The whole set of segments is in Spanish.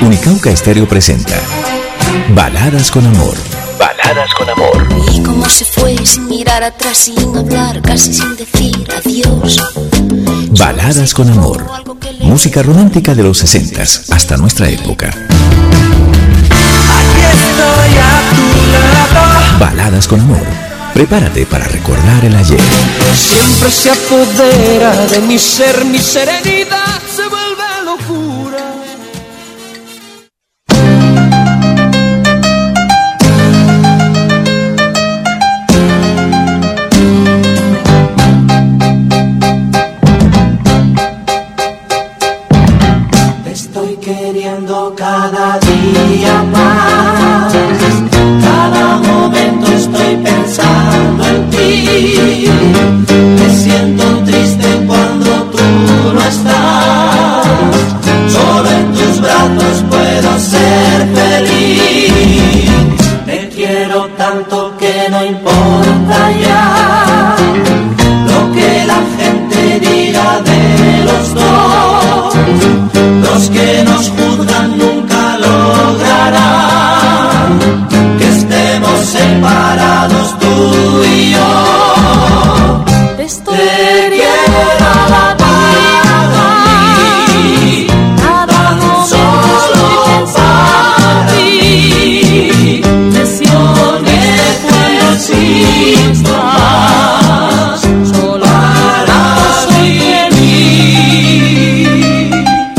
Unicauca Estéreo presenta Baladas con Amor. Baladas con Amor. Y como se fue sin mirar atrás, sin hablar, casi sin decir adiós. Baladas con Amor. Música romántica de los 60s hasta nuestra época. Aquí estoy a tu lado. Baladas con Amor. Prepárate para recordar el ayer. Siempre se apodera de mi ser, mi serenidad se vuelve locura. Te estoy queriendo cada día más. Cada momento estoy pensando en ti. Me siento triste cuando tú no estás. Solo en tus brazos puedo ser feliz. Te quiero tanto que no importa ya lo que la gente diga de los dos. Los que nos juzgan nunca lograrán que estemos separados tú y yo. Te quiero para mí, tan solo para ti. Me siento necesito más, solo para vivir.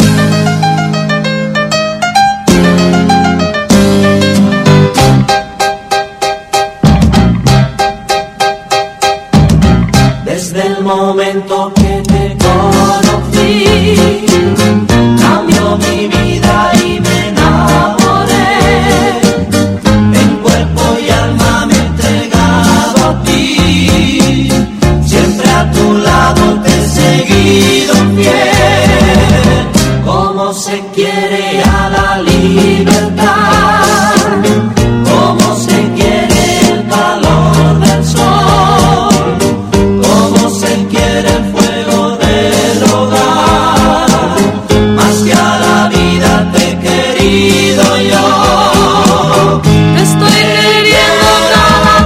Desde el momento que te conocí, cambió mi vida y me enamoré. En cuerpo y alma me he entregado a ti. Siempre a tu lado te he seguido fiel. Como se quiere a la libertad, como se quiere el calor del sol, como se quiere el fuego del hogar, más que a la vida te he querido yo. Te estoy queriendo cada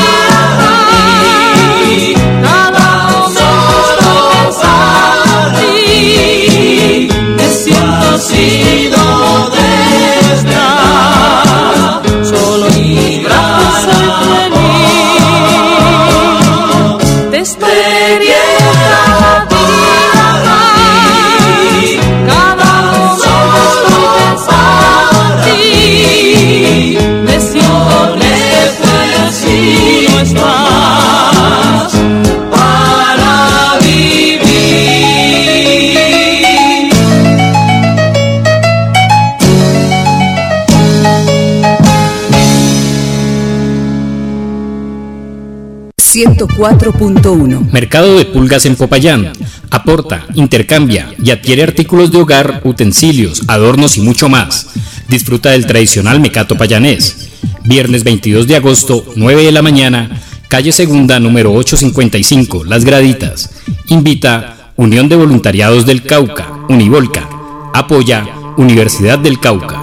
día, cada momento para ti. Me siento sido desde solo mi brazo feliz. Te estoy queriendo cada día, cada momento para ti. Me siento necesito estás para vivir. 104.1. Mercado de Pulgas en Popayán. Aporta, intercambia y adquiere artículos de hogar, utensilios, adornos y mucho más. Disfruta del tradicional mecato payanés. Viernes 22 de agosto, 9 de la mañana, calle Segunda, número 855, Las Graditas. Invita Unión de Voluntariados del Cauca, Univolca. Apoya Universidad del Cauca.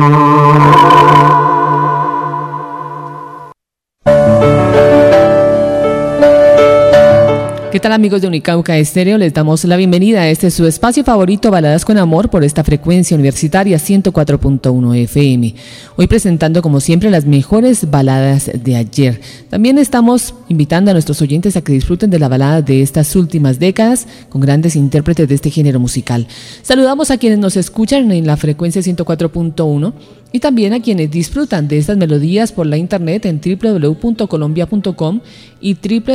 ¿Qué tal, amigos de Unicauca Estéreo? Les damos la bienvenida a este su espacio favorito, Baladas con Amor, por esta frecuencia universitaria 104.1 FM. Hoy presentando, como siempre, las mejores baladas de ayer. También estamos invitando a nuestros oyentes a que disfruten de la balada de estas últimas décadas con grandes intérpretes de este género musical. Saludamos a quienes nos escuchan en la frecuencia 104.1 y también a quienes disfrutan de estas melodías por la internet en www.colombia.com y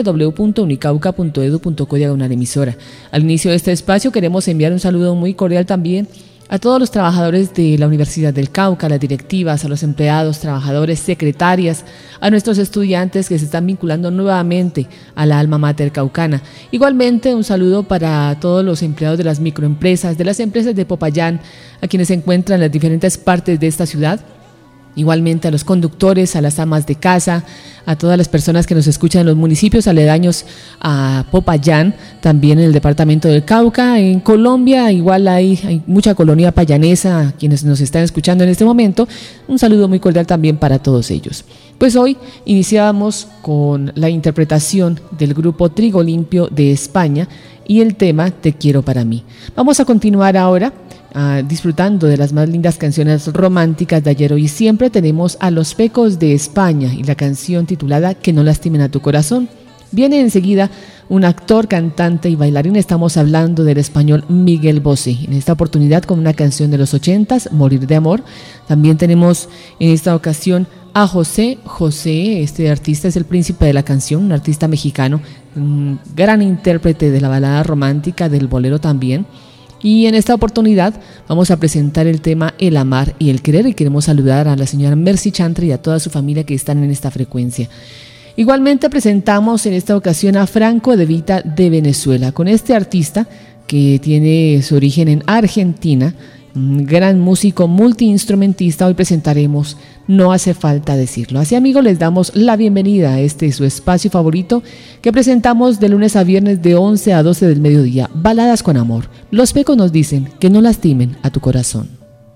www.unicauca.edu.co/emisora. Al inicio de este espacio queremos enviar un saludo muy cordial también a todos los trabajadores de la Universidad del Cauca, a las directivas, a los empleados, trabajadores, secretarias, a nuestros estudiantes que se están vinculando nuevamente a la alma mater caucana. Igualmente, un saludo para todos los empleados de las microempresas, de las empresas de Popayán, a quienes se encuentran en las diferentes partes de esta ciudad, igualmente a los conductores, a las amas de casa, a todas las personas que nos escuchan en los municipios aledaños a Popayán, también en el departamento del Cauca. En Colombia igual hay mucha colonia payanesa, quienes nos están escuchando en este momento. Un saludo muy cordial también para todos ellos. Pues hoy iniciamos con la interpretación del grupo Trigo Limpio de España y el tema Te quiero para mí. Vamos a continuar ahora disfrutando de las más lindas canciones románticas de ayer, hoy y siempre. Tenemos a Los Pecos de España y la canción titulada Que no lastimen a tu corazón. Viene enseguida un actor, cantante y bailarín. Estamos hablando del español Miguel Bosé, en esta oportunidad con una canción de los 80s, Morir de Amor. También tenemos en esta ocasión a José. Este artista es el príncipe de la canción, un artista mexicano, un gran intérprete de la balada romántica, del bolero también. Y en esta oportunidad vamos a presentar el tema El amar y el querer, y queremos saludar a la señora Mercy Chantre y a toda su familia que están en esta frecuencia. Igualmente presentamos en esta ocasión a Franco De Vita de Venezuela, con este artista que tiene su origen en Argentina, un gran músico multiinstrumentista. Hoy presentaremos No hace falta decirlo. Así, amigos, les damos la bienvenida a este su espacio favorito que presentamos de lunes a viernes de 11 a 12 del mediodía, Baladas con Amor. Los Pecos nos dicen que no lastimen a tu corazón.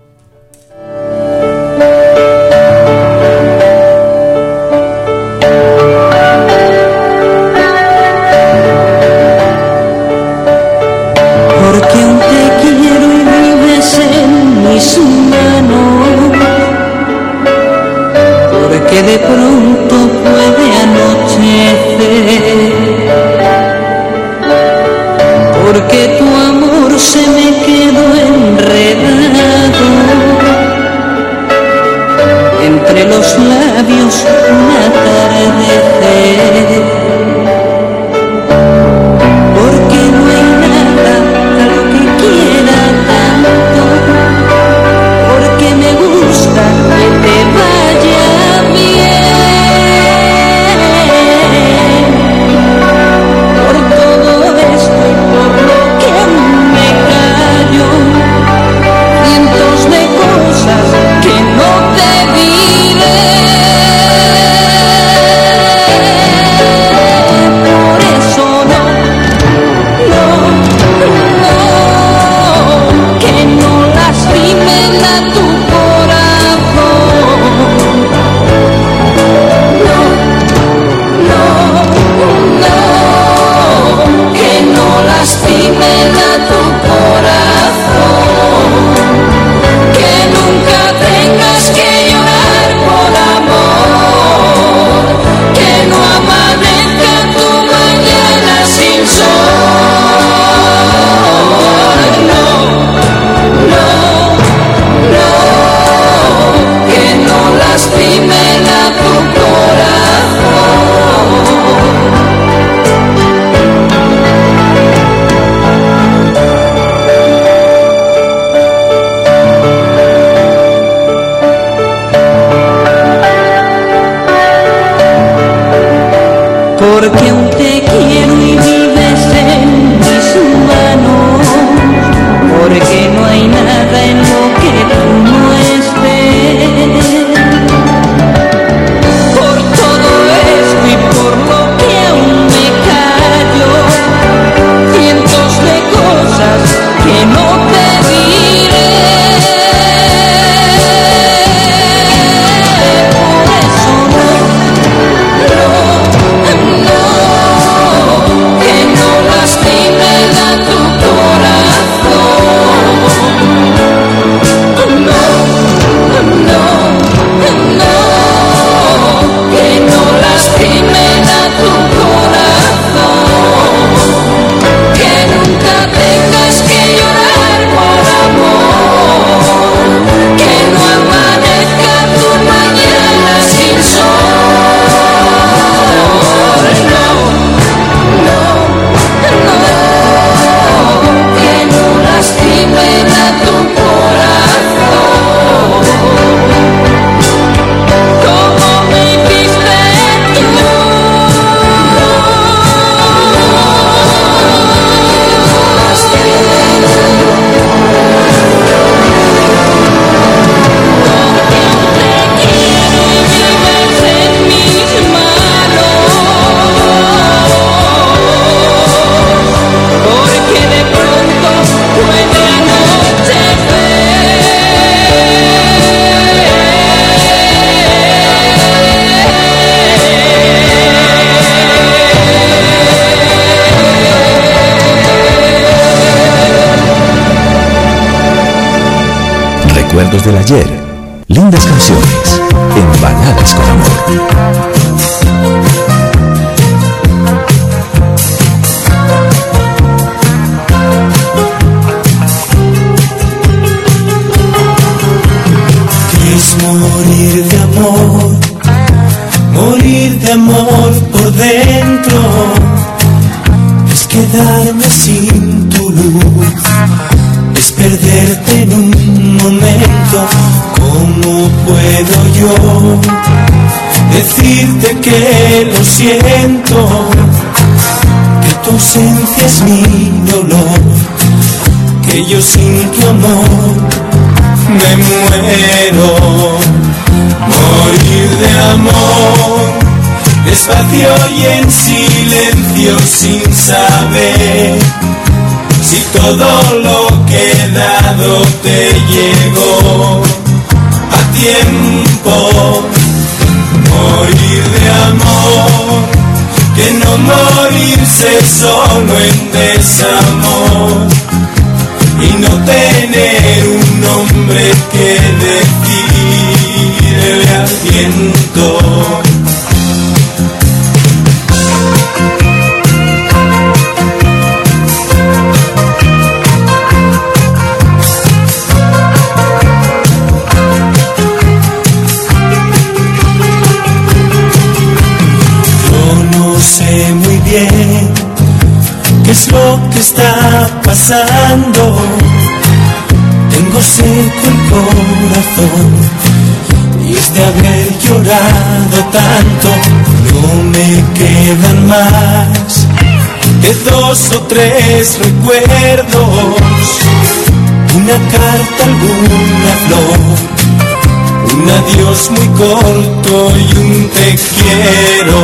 Porque aún te quiero y vives en mis manos, porque de pronto puede anochecer, porque tu amor se me quedó enredado entre los labios un atardecer. Porque no hay nada a lo que quiera tanto, porque me gusta que te vaya bien. Por todo esto y por lo que me callo, cientos de cosas que no te diré. recuerdos del ayer, lindas canciones en Baladas con Amor. Morir de amor por dentro, es quedarme sin tu luz, es perderte en un momento. ¿Cómo puedo yo decirte que lo siento? Que tu ausencia es mi dolor, que yo sin tu amor me muero. Morir de amor, despacio y en silencio, sin saber si todo lo que he dado te llegó a tiempo. Morir de amor, que no morirse solo en desamor y no tener un nombre que decirle al viento. Yo no sé muy bien qué es lo que está pasando. Tengo seco el corazón y es de haber llorado tanto. No me quedan más que 2 o 3 recuerdos, una carta, alguna flor, un adiós muy corto y un te quiero.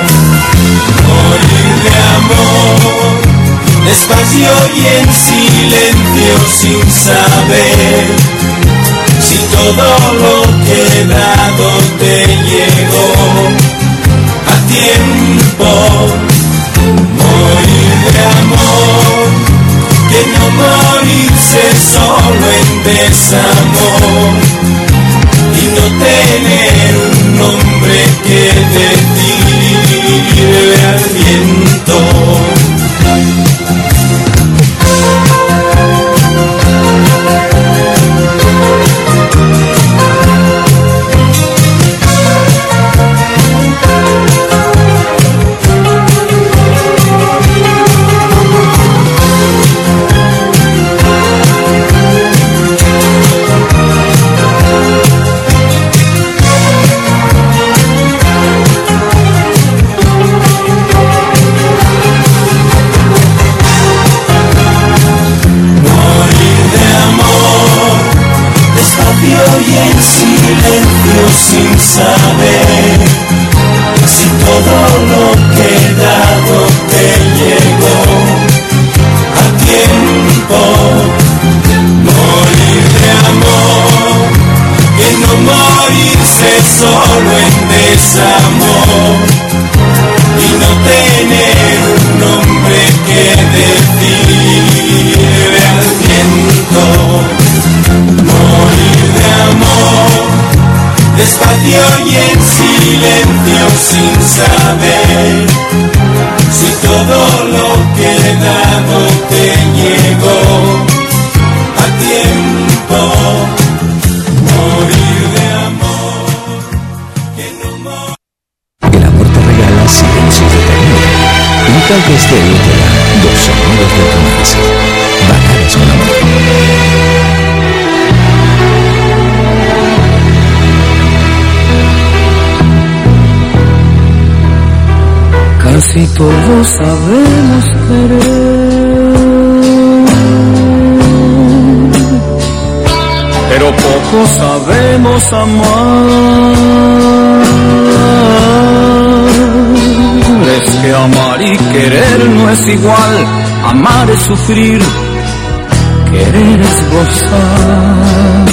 Morir de amor, despacio y en silencio, sin saber si todo lo que he dado te llegó a tiempo. Morir de amor, que no morirse solo en desamor y no tener un nombre que decirle al viento. Y en silencio, sin saber si todo lo que he dado te llegó a tiempo. Morir de amor, que no morirse solo en desamor y no tener un nombre que decirle al viento. Morir de amor, despacio y en silencio, sin saber si todo lo que he dado te llegó a tiempo. Morir de amor, que no morir. El amor te regala silencios de ternura. Un Cauca Estéreo te da 2 sonidos del romance. Baladas con Amor. Casi todos sabemos querer, pero poco sabemos amar. Es que amar y querer no es igual. Amar es sufrir, querer es gozar.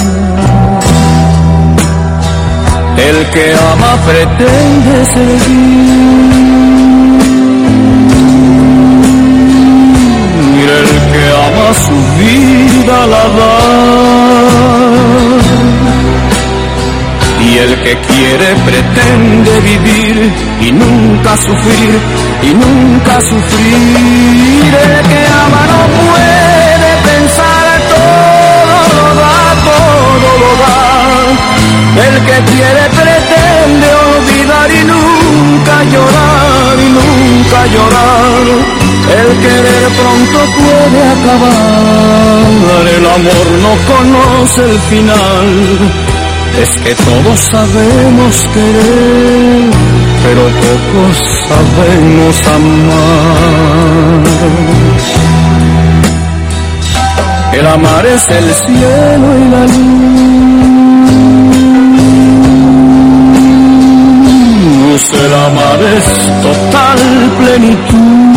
El que ama pretende seguir, el que ama su vida la da. el que quiere pretende vivir y nunca sufrir, y nunca sufrir. El que ama no puede pensar, todo lo da, todo lo da. El que quiere pretende olvidar y nunca llorar, y nunca llorar. El querer pronto puede acabar, el amor no conoce el final. Es que todos sabemos querer, pero pocos sabemos amar. El amar es el cielo y la luz. El amar es total plenitud.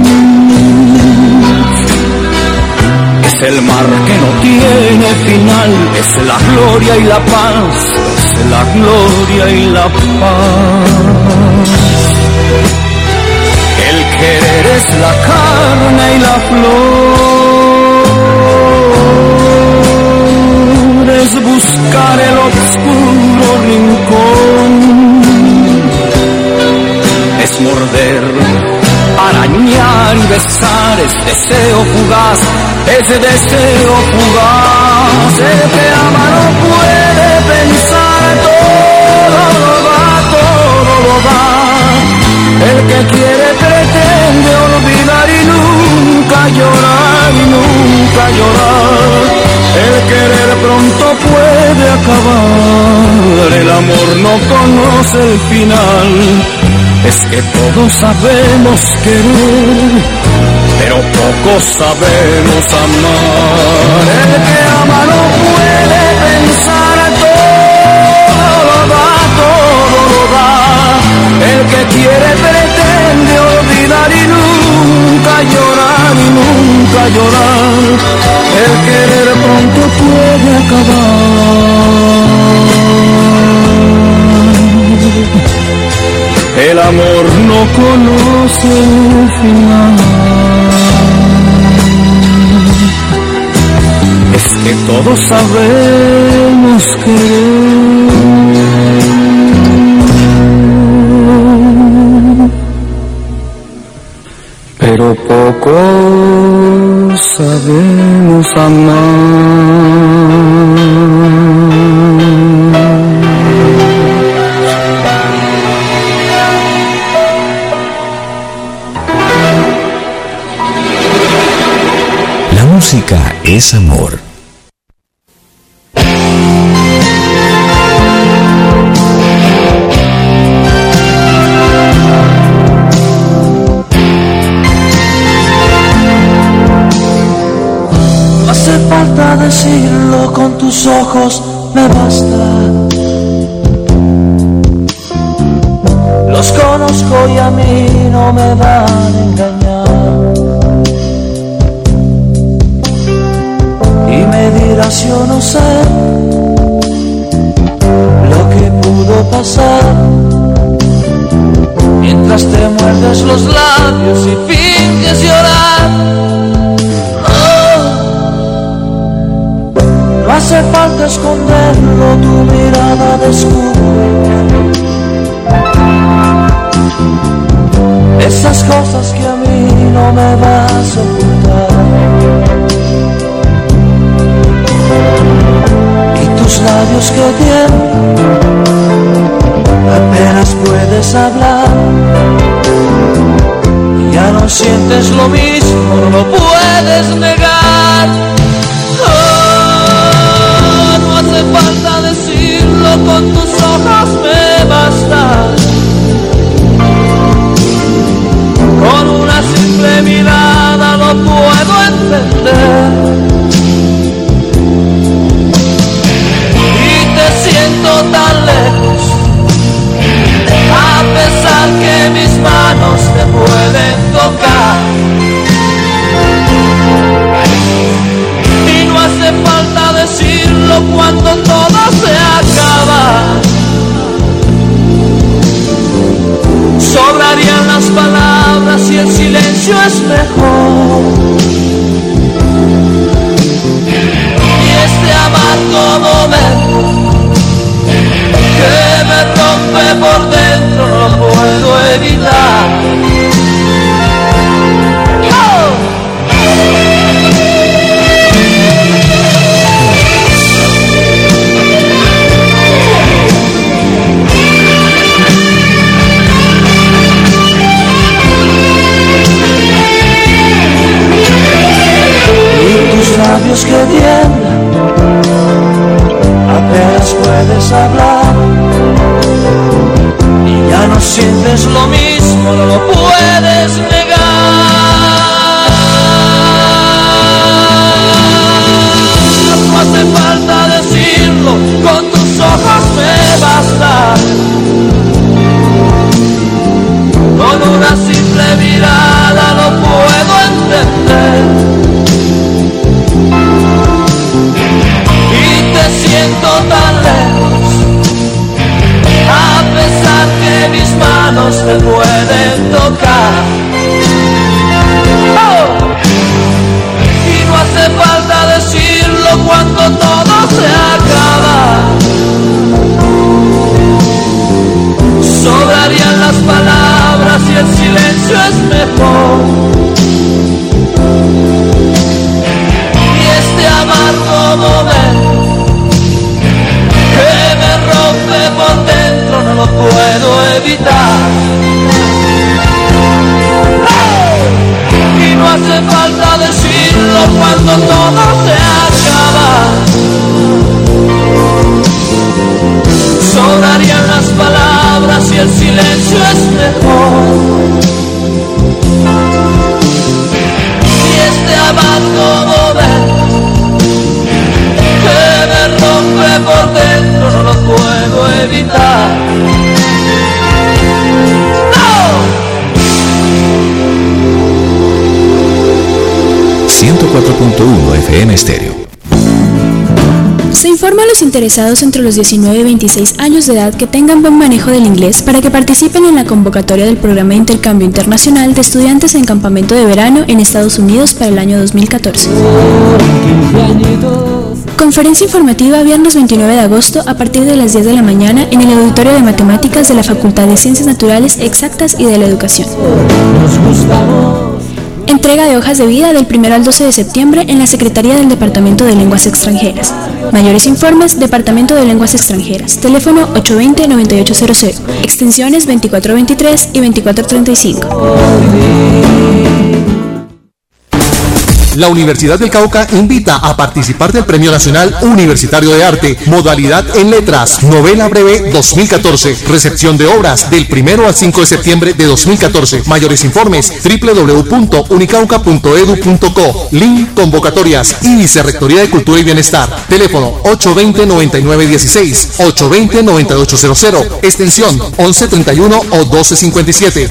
Es el mar que no tiene final, es la gloria y la paz, es la gloria y la paz. El querer es la carne y la flor, es buscar el oscuro rincón, es morder, arañar y besar, es deseo fugaz, es deseo fugaz. El que ama no puede pensar, todo lo da, todo lo da. El que quiere pretende olvidar y nunca llorar, y nunca llorar. El querer pronto puede acabar, el amor no conoce el final. Es que todos sabemos querer, pero pocos sabemos amar. El que ama no puede pensar, todo lo da, todo lo da. El que quiere pretende olvidar y nunca llorar, y nunca llorar. El querer pronto puede acabar, el amor no conoce el final. Es que todos sabemos querer, pero pocos sabemos amar. La música es amor. No hace falta decirlo, con tus ojos me basta. Los conozco y a mí no me van a engañar. Y me dirás, yo no sé lo que pudo pasar, mientras te muerdes los labios y finges llorar. No hace falta esconderlo, tu mirada descubre esas cosas que a mí no me vas a ocultar. Y tus labios que tiemblan, apenas puedes hablar. Ya no sientes lo mismo, no lo puedes negar. No hace falta decirlo, con tus ojos me basta. Con una simple mirada lo puedo entender. Y te siento tan lejos, a pesar que mis manos te pueden tocar. te tiembla, apenas puedes hablar y ya no sientes lo mismo, no lo puedes negar. No hace falta decirlo, con tus ojos me basta. Con una simple mirada lo puedo entender. Y te siento tan lejos, a pesar que mis manos te pueden tocar. ¡Oh! Y no hace falta decirlo cuando todo se acaba. Sobrarían las palabras y el silencio es mejor. Y este amargo momento que me rompe por dentro no lo puedo evitar. ¡Oh! Y no hace falta decirlo cuando todo se acaba. Sobrarían las palabras y el silencio es mejor. Y este amargo momento que me rompe por dentro no lo puedo evitar. ¡No! 104.1 FM Estéreo. Se informa a los interesados entre los 19 y 26 años de edad que tengan buen manejo del inglés para que participen en la convocatoria del programa de intercambio internacional de estudiantes en campamento de verano en Estados Unidos para el año 2014. Conferencia informativa viernes 29 de agosto a partir de las 10 de la mañana en el Auditorio de Matemáticas de la Facultad de Ciencias Naturales Exactas y de la Educación. Entrega de hojas de vida del 1 al 12 de septiembre en la Secretaría del Departamento de Lenguas Extranjeras. Mayores informes, Departamento de Lenguas Extranjeras. Teléfono 820-9800, extensiones 2423 y 2435. La Universidad del Cauca invita a participar del Premio Nacional Universitario de Arte, modalidad en letras, novela breve 2014, recepción de obras del 1 al 5 de septiembre de 2014. Mayores informes www.unicauca.edu.co, link convocatorias y Vicerrectoría de Cultura y Bienestar. Teléfono 820-9916, 820-9800, extensión 1131 o 1257.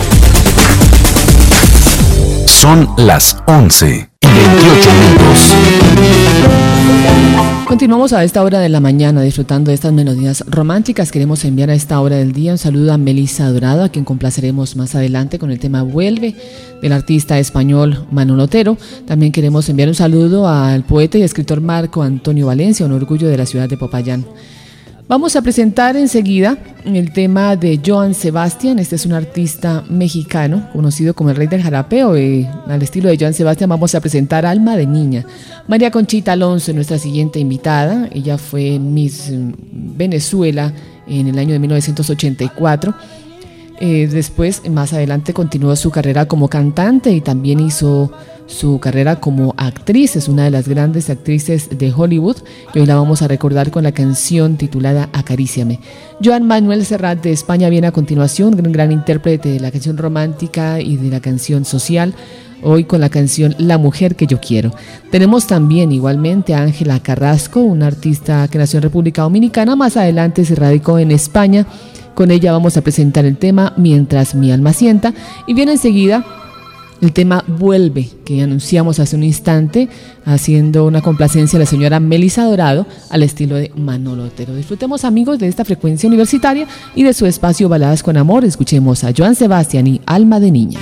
Son las 11 y 28 minutos. Continuamos a esta hora de la mañana disfrutando de estas melodías románticas. Queremos enviar a esta hora del día un saludo a Melissa Dorado, a quien complaceremos más adelante con el tema Vuelve, del artista español Manolo Otero. También queremos enviar un saludo al poeta y escritor Marco Antonio Valencia, un orgullo de la ciudad de Popayán. Vamos a presentar enseguida el tema de Joan Sebastián. Este es un artista mexicano conocido como el rey del jarapeo. Al estilo de Joan Sebastián vamos a presentar Alma de Niña. María Conchita Alonso, nuestra siguiente invitada. Ella fue Miss Venezuela en el año de 1984. Después, más adelante, continuó su carrera como cantante y también hizo su carrera como actriz. Es una de las grandes actrices de Hollywood y hoy la vamos a recordar con la canción titulada Acaríciame. Joan Manuel Serrat de España viene a continuación, gran intérprete de la canción romántica y de la canción social, hoy con la canción La Mujer que Yo Quiero. Tenemos también igualmente a Ángela Carrasco, una artista que nació en República Dominicana, más adelante se radicó en España. Con ella vamos a presentar el tema Mientras mi alma sienta y viene enseguida el tema Vuelve, que anunciamos hace un instante, haciendo una complacencia a la señora Melissa Dorado al estilo de Manolo Otero. Disfrutemos, amigos, de esta frecuencia universitaria y de su espacio Baladas con Amor. Escuchemos a Joan Sebastián y Alma de Niña.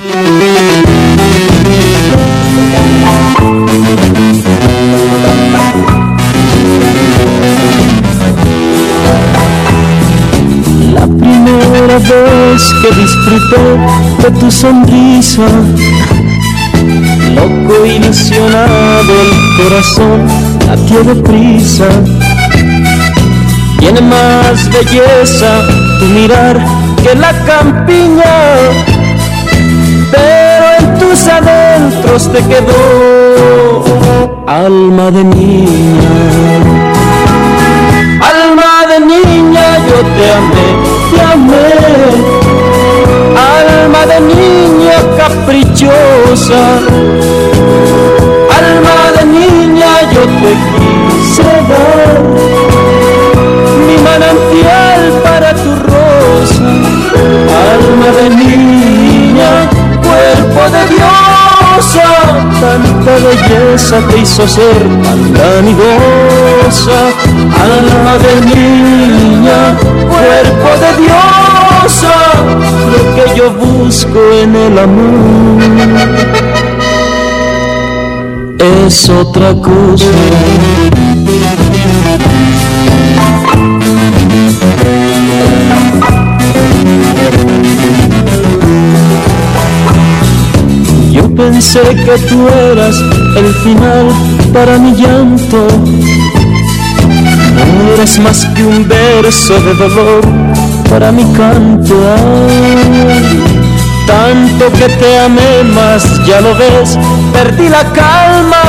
La primera vez que disfruté de tu sonrisa, loco ilusionado el corazón latió deprisa. Tiene más belleza tu mirar que la campiña, pero en tus adentros te quedó alma de niña. Alma de niña, yo te amé, te amé. Alma de niña caprichosa, alma de niña, yo te quise dar mi manantial para tu rosa. Alma de niña, cuerpo de diosa, tanta belleza te hizo ser tan vanidosa. Alma de niña, cuerpo de diosa, lo que yo busco en el amor es otra cosa. Yo pensé que tú eras el final para mi llanto. No eres más que un verso de dolor para mi canto. Ay, tanto que te amé más, ya lo ves, perdí la calma.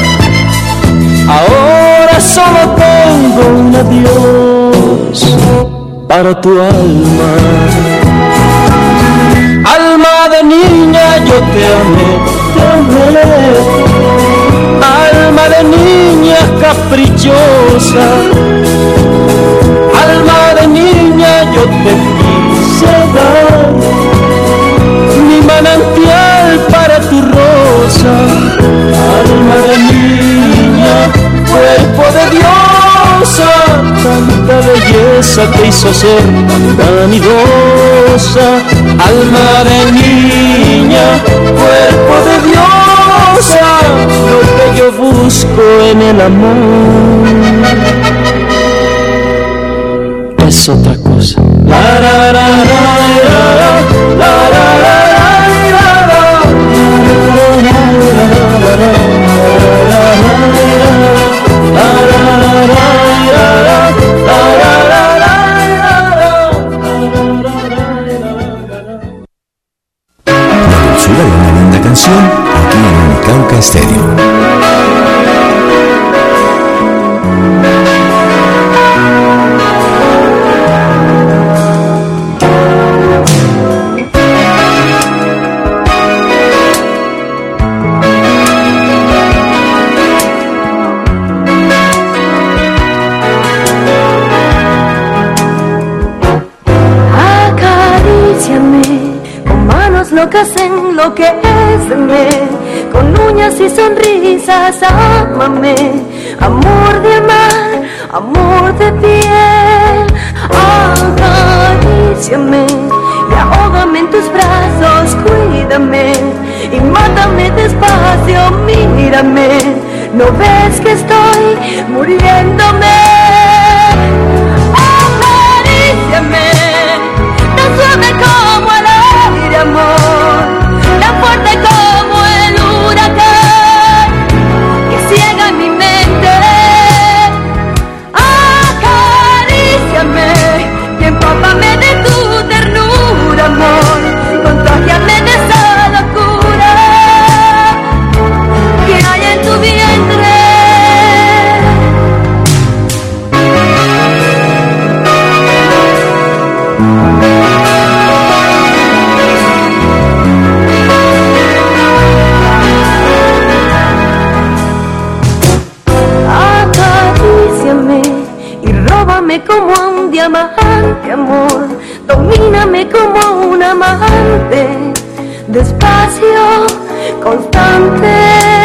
Ahora solo tengo un adiós para tu alma. Alma de niña, yo te amé, te amé. Alma de niña caprichosa, alma de niña, yo te quise dar mi manantial para tu rosa. Alma de niña, cuerpo de diosa, tanta belleza te hizo ser tan vanidosa. Alma de niña, cuerpo de diosa, lo que yo busco en el amor es otra cosa. La, la, la, la, la, la, la, la. De una linda canción aquí en Unicauca Estéreo. Locas enloquéceme, con uñas y sonrisas, ámame, amor de mar, amor de piel, acaríciame y ahógame en tus brazos, cuídame y mátame despacio, mírame, ¿no ves que estoy muriéndome? Acaríciame, tan suave como el aire, amor, tan fuerte como el huracán que ciega mi mente. Acaríciame y empápame de tu ternura, amor, contágiame de esa locura que hay en tu vientre. Como un diamante, amor, domíname como un amante, despacio, constante,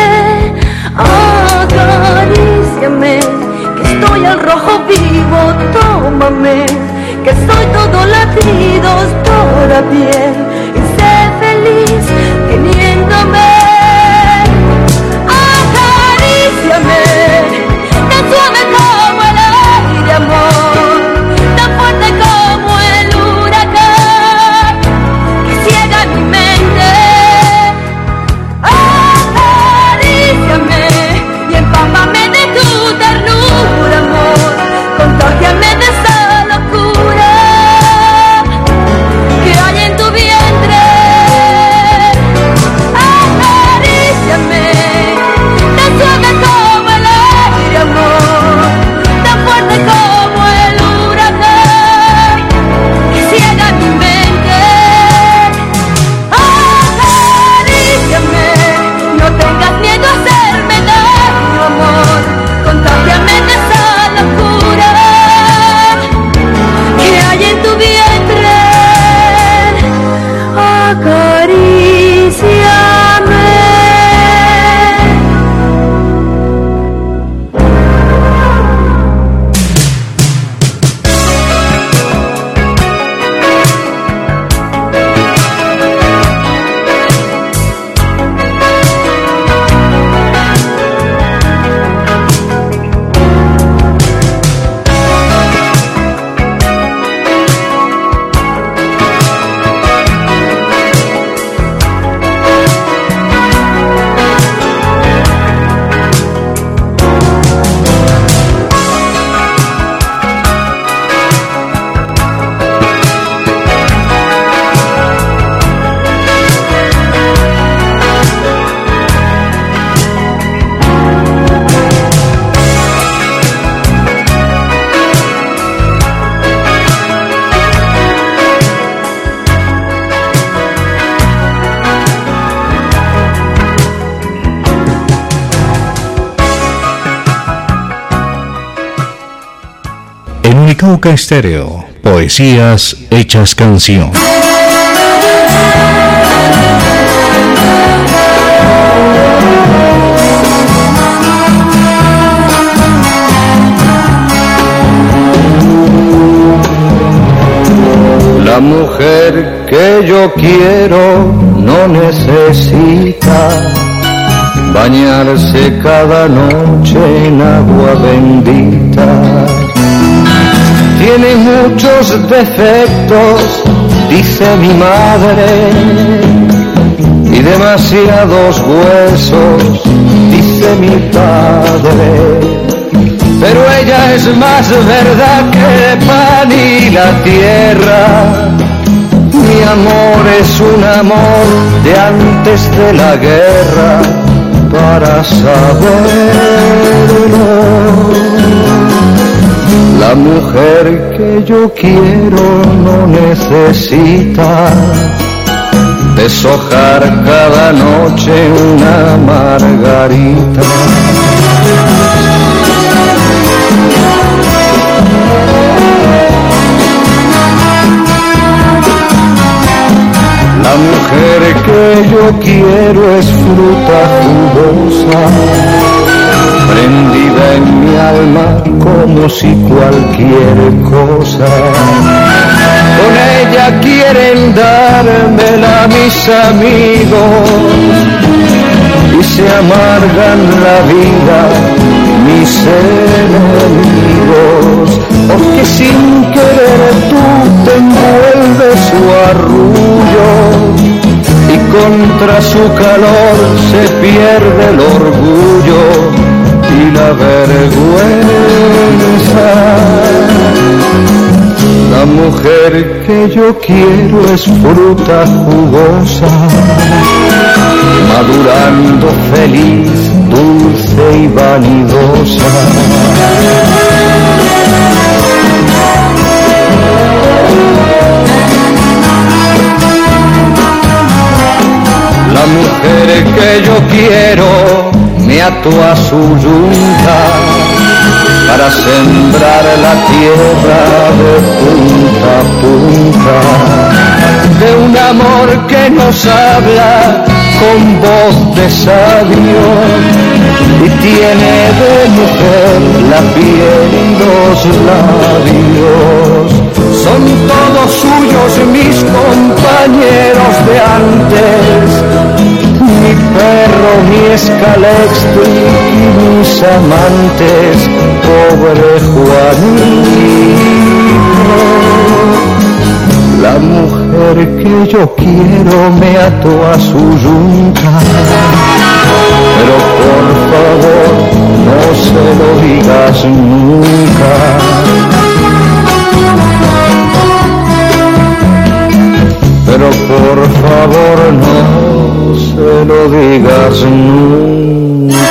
acaríciame, que estoy al rojo vivo, tómame, que soy todo latidos, toda piel, y sé feliz teniéndome. Acaríciame, tan suave como el aire, amor, tan fuerte como el huracán que ciega mi mente. Acaríciame y empápame de tu ternura, amor, contágiame de esa locura que hay en tu vientre. En Unicauca Estéreo, poesías hechas canción. La mujer que yo quiero no necesita bañarse cada noche en agua bendita. Tiene muchos defectos, dice mi madre, y demasiados huesos, dice mi padre. Pero ella es más verdad que el pan y la tierra. Mi amor es un amor de antes de la guerra, para saberlo. La mujer que yo quiero no necesita deshojar cada noche una margarita. La mujer que yo quiero es fruta jugosa, prendida en mi alma como si cualquier cosa. Con ella quieren dármela mis amigos y se amargan la vida mis enemigos, porque sin querer tú te envuelves su arrullo y contra su calor se pierde el orgullo y la vergüenza. La mujer que yo quiero es fruta jugosa, madurando feliz, dulce y vanidosa. La mujer que yo quiero me ató a su yunta para sembrar la tierra de punta a punta, de un amor que nos habla con voz de sabio y tiene de mujer la piel y los labios. Son todos suyos mis compañeros de antes, mi perro, mi escalextric y mis amantes, pobre Juanito. La mujer que yo quiero me ató a su yunta, pero por favor no se lo digas nunca. Pero por favor no se lo digas nunca.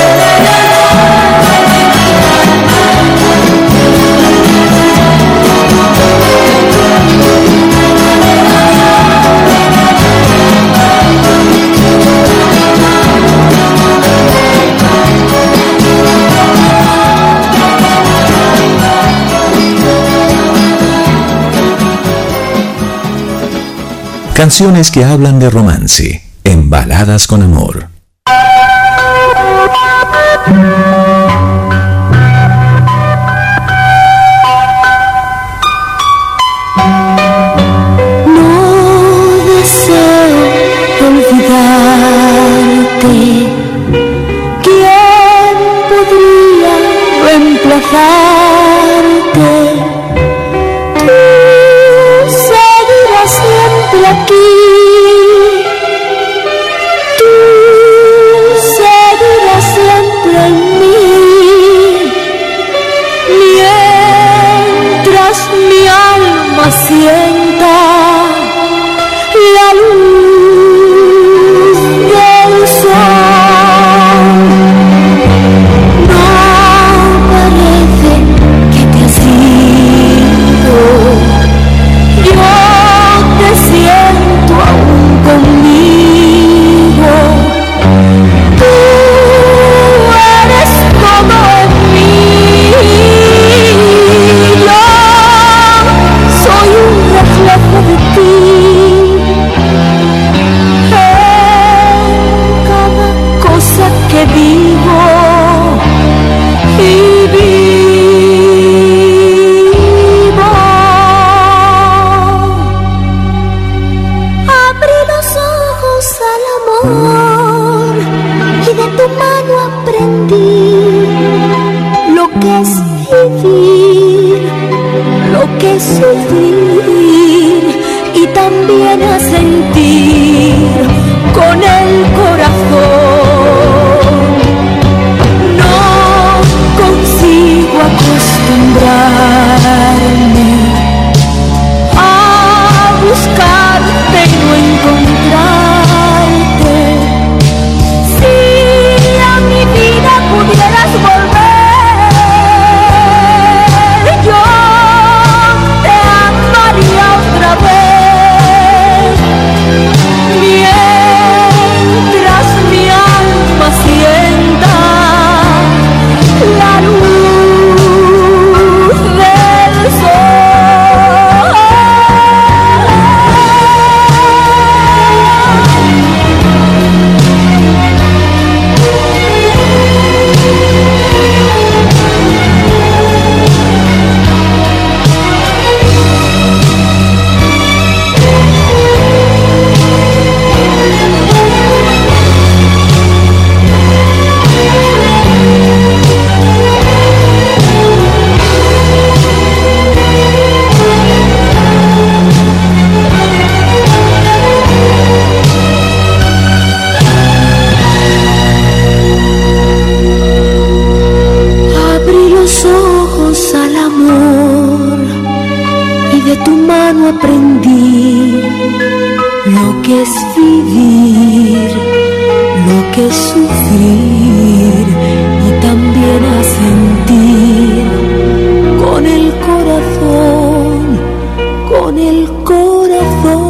Canciones que hablan de romance, en Baladas con Amor. No deseo olvidarte. ¿Quién podría reemplazarte? Aquí, tú seguirás siempre en mí, mientras mi alma sienta la luz del sol. No parece que te has ido, yo te siento aún conmigo. Tú eres todo en mí, yo es vivir, lo que es sufrir y también a sentir con el corazón. No consigo acostumbrarme a buscarte y no encontrarte. Si a mi vida pudieras volver, yo te amaría otra vez. Mientras mi alma sienta la luz del sol. Abrí los ojos al amor y de tu mano aprendí lo que es vivir, lo que es sufrir y también a sentir con el corazón, con el corazón.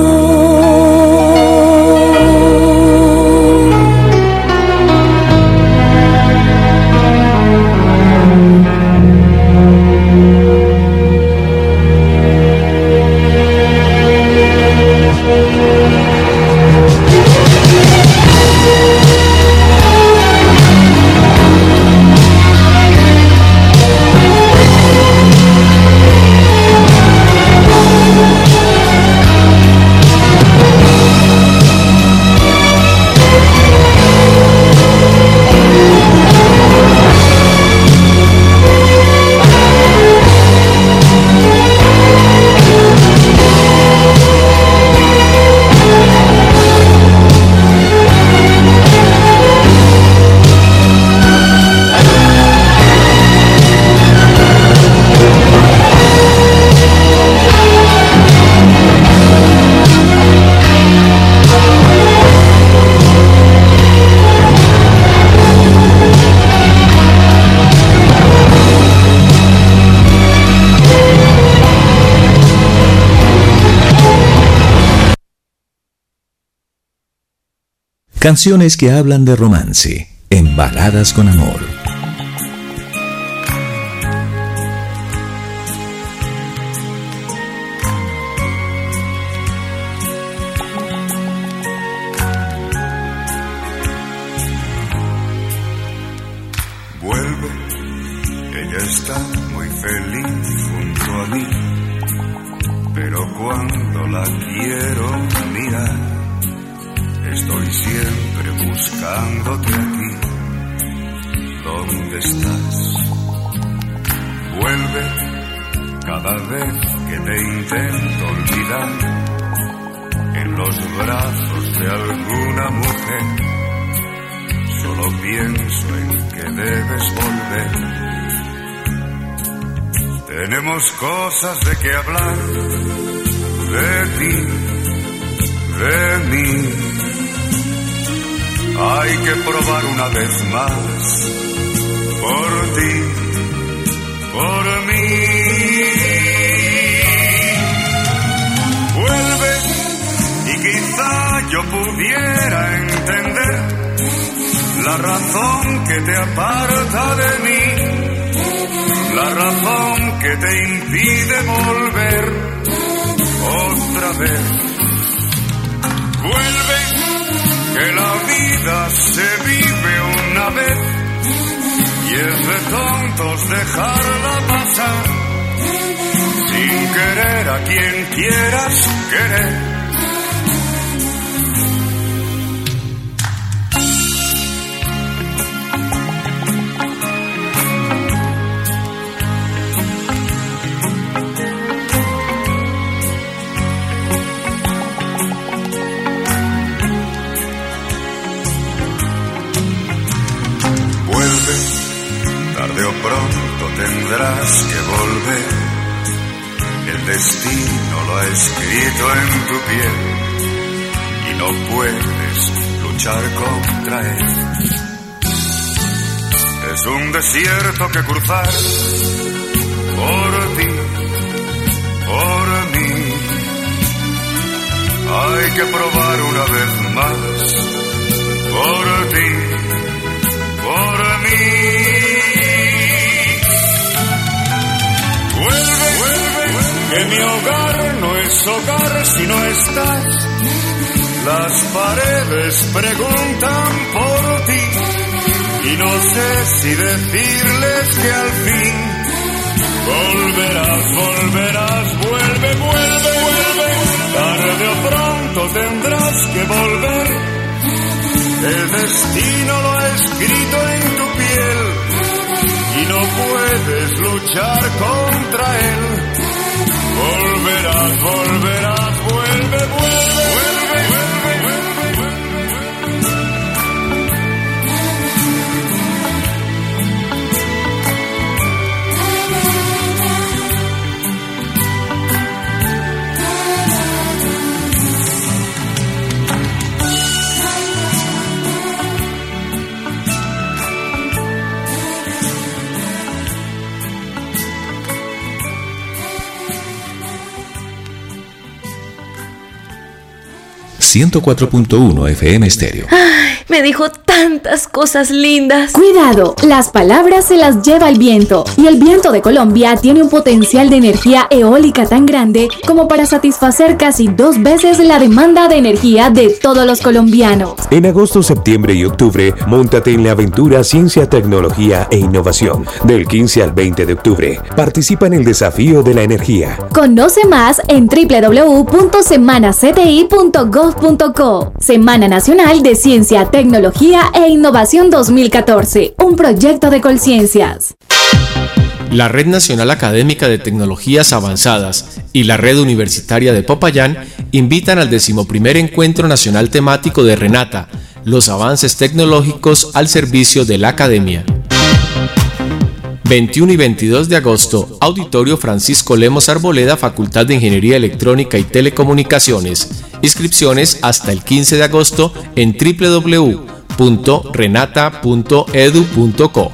Canciones que hablan de romance, en Baladas con Amor. Vuelve, ella está muy feliz junto a mí, pero cuando la quiero mirar, estoy siempre buscándote aquí. ¿Dónde estás? Vuelve cada vez que te intento olvidar, en los brazos de alguna mujer. Solo pienso en que debes volver. Tenemos cosas de que hablar, de ti, de mí. Hay que probar una vez más, por ti, por mí. Vuelve y quizá yo pudiera entender la razón que te aparta de mí, la razón que te impide volver otra vez. Vuelve, que la vida se vive una vez y es de tontos dejarla pasar sin querer a quien quieras querer. tendrás que volver. El destino lo ha escrito en tu piel y no puedes luchar contra él. Es un desierto que cruzar por ti, por mí. Hay que probar una vez más por ti, por mí. Vuelve, que mi hogar no es hogar si no estás. Las paredes preguntan por ti y no sé si decirles que al fin volverás, vuelve. Tarde o pronto tendrás que volver. El destino lo ha escrito en tu piel y no puedes luchar contra él. Volverás, vuelve. ...104.1 FM Estéreo. Ay, me dijo tantas cosas lindas. Cuidado, las palabras se las lleva el viento. Y el viento de Colombia tiene un potencial de energía eólica tan grande como para satisfacer casi 2 veces la demanda de energía de todos los colombianos. En agosto, septiembre y octubre, móntate en la aventura Ciencia, Tecnología e Innovación. Del 15 al 20 de octubre, participa en el desafío de la energía. Conoce más en www.semanacti.gov.co. Semana Nacional de Ciencia, Tecnología e Innovación 2014, un proyecto de Colciencias. La Red Nacional Académica de Tecnologías Avanzadas y la Red Universitaria de Popayán invitan al 11º Encuentro Nacional Temático de Renata, los avances tecnológicos al servicio de la academia. 21 y 22 de agosto, Auditorio Francisco Lemos Arboleda, Facultad de Ingeniería Electrónica y Telecomunicaciones. Inscripciones hasta el 15 de agosto en www.renata.edu.co.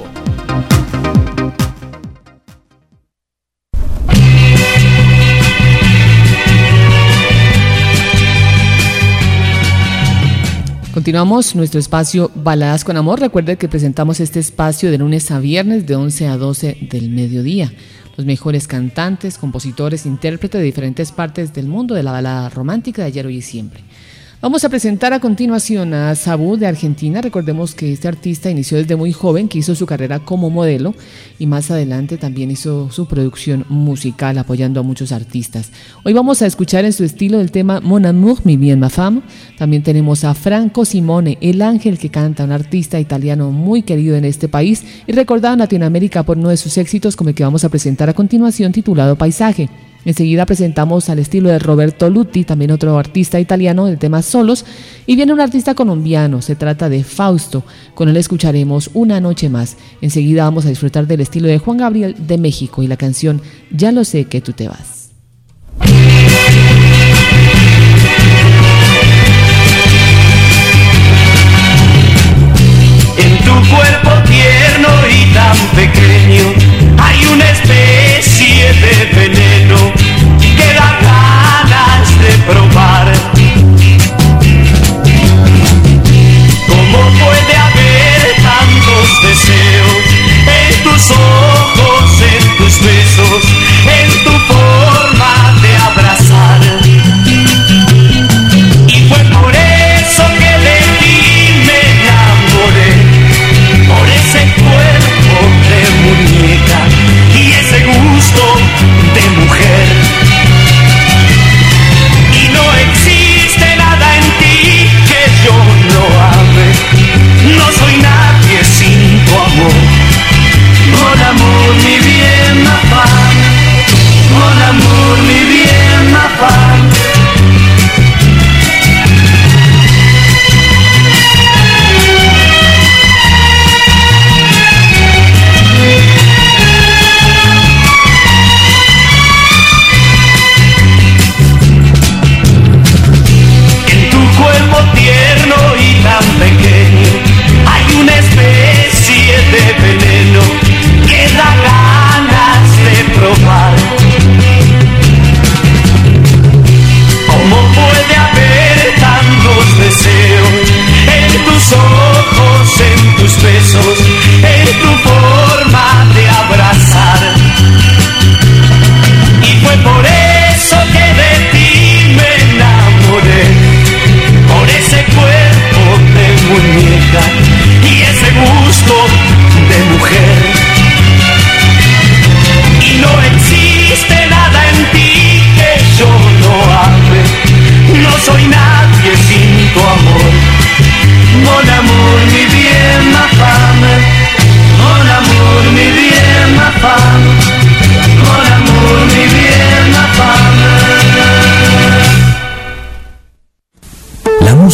Continuamos nuestro espacio Baladas con Amor. Recuerde que presentamos este espacio de lunes a viernes de 11 a 12 del mediodía. Los mejores cantantes, compositores, intérpretes de diferentes partes del mundo de la balada romántica de ayer, hoy y siempre. Vamos a presentar a continuación a Sabú de Argentina. Recordemos que este artista inició desde muy joven, que hizo su carrera como modelo y más adelante también hizo su producción musical apoyando a muchos artistas. Hoy vamos a escuchar en su estilo el tema Mon Amour, mi bien, ma femme. También tenemos a Franco Simone, el ángel que canta, un artista italiano muy querido en este país y recordado en Latinoamérica por uno de sus éxitos como el que vamos a presentar a continuación titulado Paisaje. Enseguida presentamos al estilo de Roberto Lutti, también otro artista italiano del tema Solos, y viene un artista colombiano, se trata de Fausto, con él escucharemos Una noche más. Enseguida vamos a disfrutar del estilo de Juan Gabriel de México y la canción Ya lo sé que tú te vas. En tu cuerpo tierno y tan pequeño hay una especie de veneno que da ganas de probar. ¿Cómo puede haber tantos deseos en tus ojos, en tus besos, en tu forma de abrazar? Y fue por eso que de ti me enamoré, por ese cuerpo de mujer.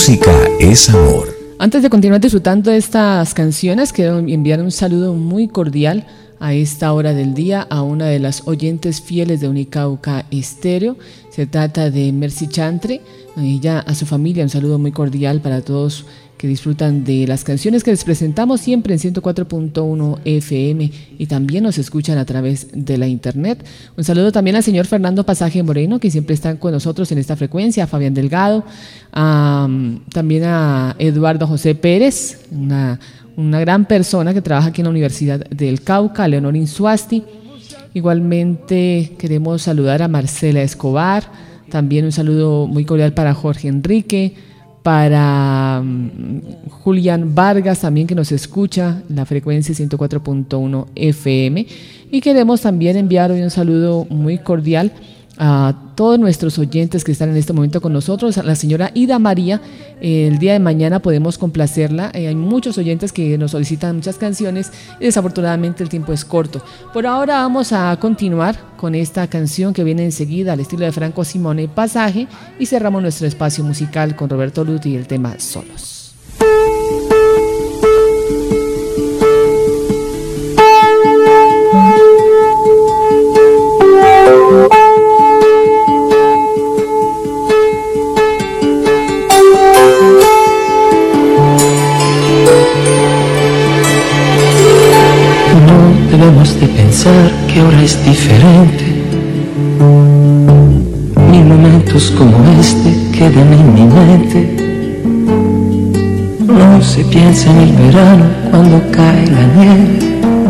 música es amor. Antes de continuar disfrutando de estas canciones, quiero enviar un saludo muy cordial a esta hora del día a una de las oyentes fieles de Unicauca Estéreo. Se trata de Mercy Chantre, ella, a su familia, un saludo muy cordial para todos que disfrutan de las canciones que les presentamos siempre en 104.1 FM y también nos escuchan a través de la internet. Un saludo también al señor Fernando Pasaje Moreno, que siempre están con nosotros en esta frecuencia, a Fabián Delgado, también a Eduardo José Pérez, una gran persona que trabaja aquí en la Universidad del Cauca, a Leonor Insuasti. Igualmente queremos saludar a Marcela Escobar, también un saludo muy cordial para Jorge Enrique, para Julián Vargas también, que nos escucha en la frecuencia 104.1 FM, y queremos también enviar hoy un saludo muy cordial a todos nuestros oyentes que están en este momento con nosotros. A la señora Ida María, el día de mañana podemos complacerla. Hay muchos oyentes que nos solicitan muchas canciones y desafortunadamente el tiempo es corto. Por ahora vamos a continuar con esta canción que viene enseguida al estilo de Franco Simone, Pasaje, y cerramos nuestro espacio musical con Roberto Luti y el tema Solos. Debemos de pensar que ahora es diferente. Mil momentos como este quedan en mi mente. No se piensa en el verano cuando cae la nieve.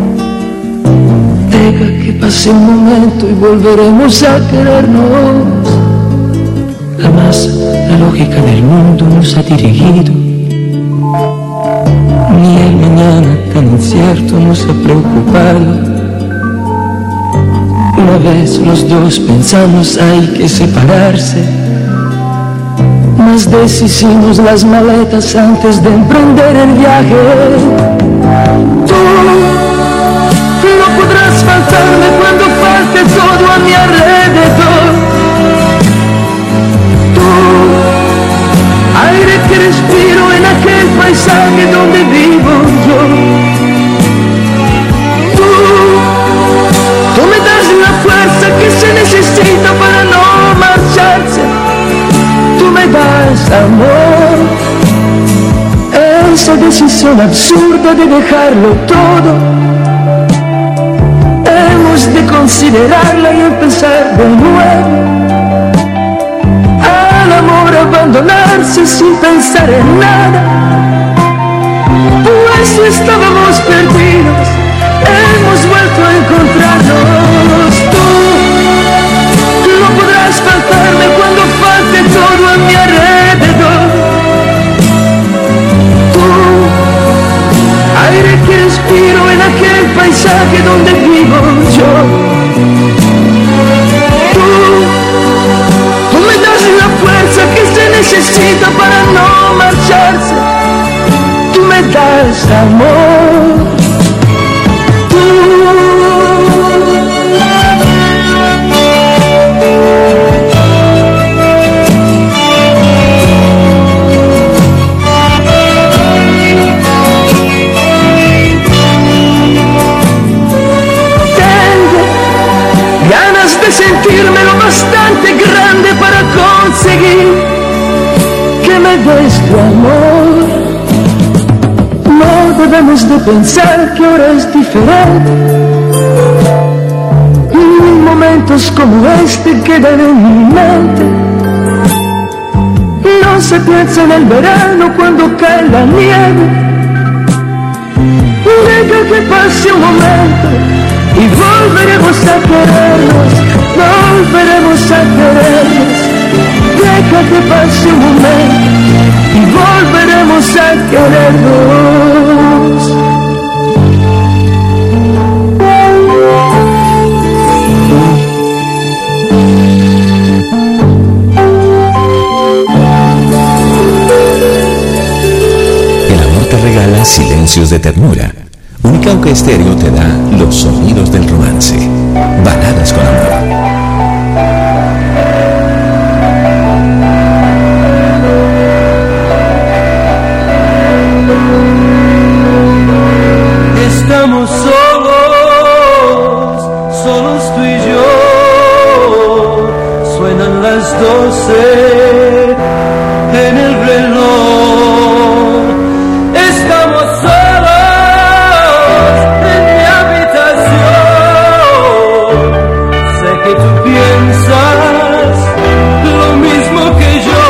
Deja que pase un momento y volveremos a querernos. Jamás la lógica del mundo nos ha dirigido, ni el mañana tan incierto nos ha preocupado. Una vez los dos pensamos hay que separarse, mas deshicimos las maletas antes de emprender el viaje. Tú no podrás faltarme cuando falte todo a mi alrededor. Tú, aire que respiro en aquel paisaje donde vivo yo. Tú me das la fuerza que se necesita para no marcharse. Tú me das amor, esa decisión absurda de dejarlo todo. Hemos de considerarla y empezar de nuevo. Al amor abandonarse sin pensar en nada, pues estábamos perdidos, hemos vuelto a encontrarnos. Tú no podrás faltarme cuando falte todo a mi alrededor. Tú, aire que respiro en aquel paisaje donde vivo yo. Tú me das la fuerza que se necesita para no marcharse. Tú me das amor. De sentirme lo bastante grande para conseguir que me des tu amor. No debemos de pensar que ahora es diferente. Y momentos como este quedan en mi mente. No se piensa en el verano cuando cae la nieve. Deja que pase un momento y volveremos a querernos, volveremos a querernos. Deja que pase un momento y volveremos a querernos. El amor te regala silencios de ternura. Unicauca Estéreo te da los sonidos del romance. Baladas con amor. tú y yo. Suenan las 12 en el reloj. Estamos solos en mi habitación. Sé que tú piensas lo mismo que yo.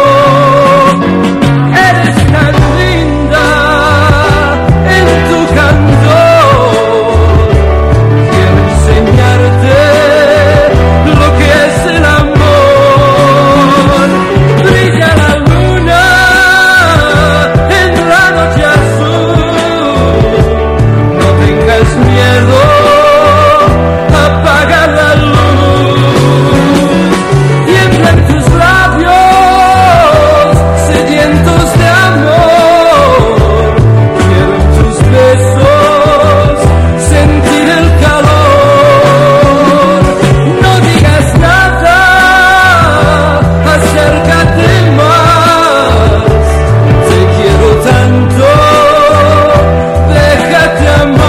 Eres tan linda en tu candor. Quiero enseñarte lo que es el amor. Brilla la luna en la noche azul. No tengas miedo, apaga la luz. Tiemblan tus labios sedientos de amor. Quiero en tus besos sentir el calor. No digas nada, acércate más. Te quiero tanto, déjate amar.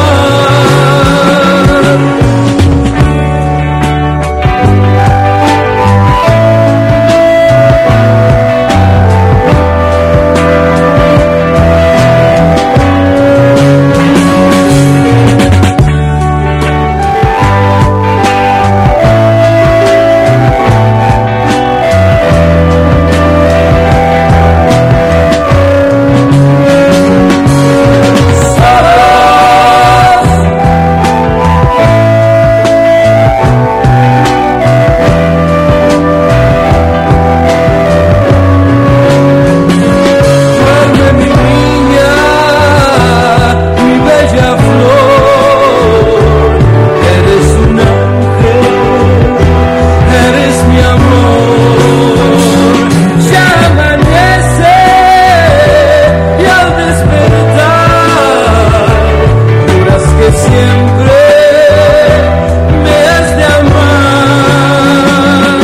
Duerme mi niña, mi bella flor. Eres un ángel, eres mi amor. Ya amanece y al despertar juras que siempre me has de amar.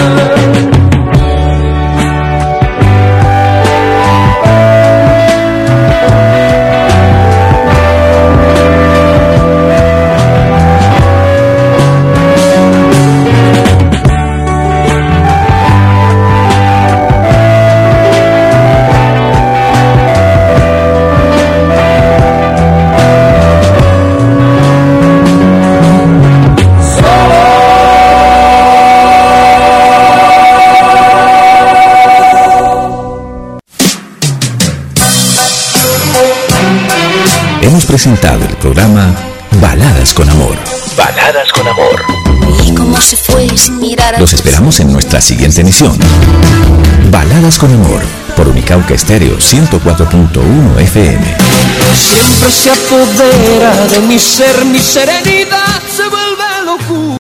Hemos presentado el programa Baladas con Amor. Baladas con Amor. Y como se fue sin mirar a Los esperamos en nuestra siguiente emisión. Baladas con Amor, por Unicauca Estéreo 104.1 FM. Siempre se apodera de mi ser, mi serenidad se vuelve locura.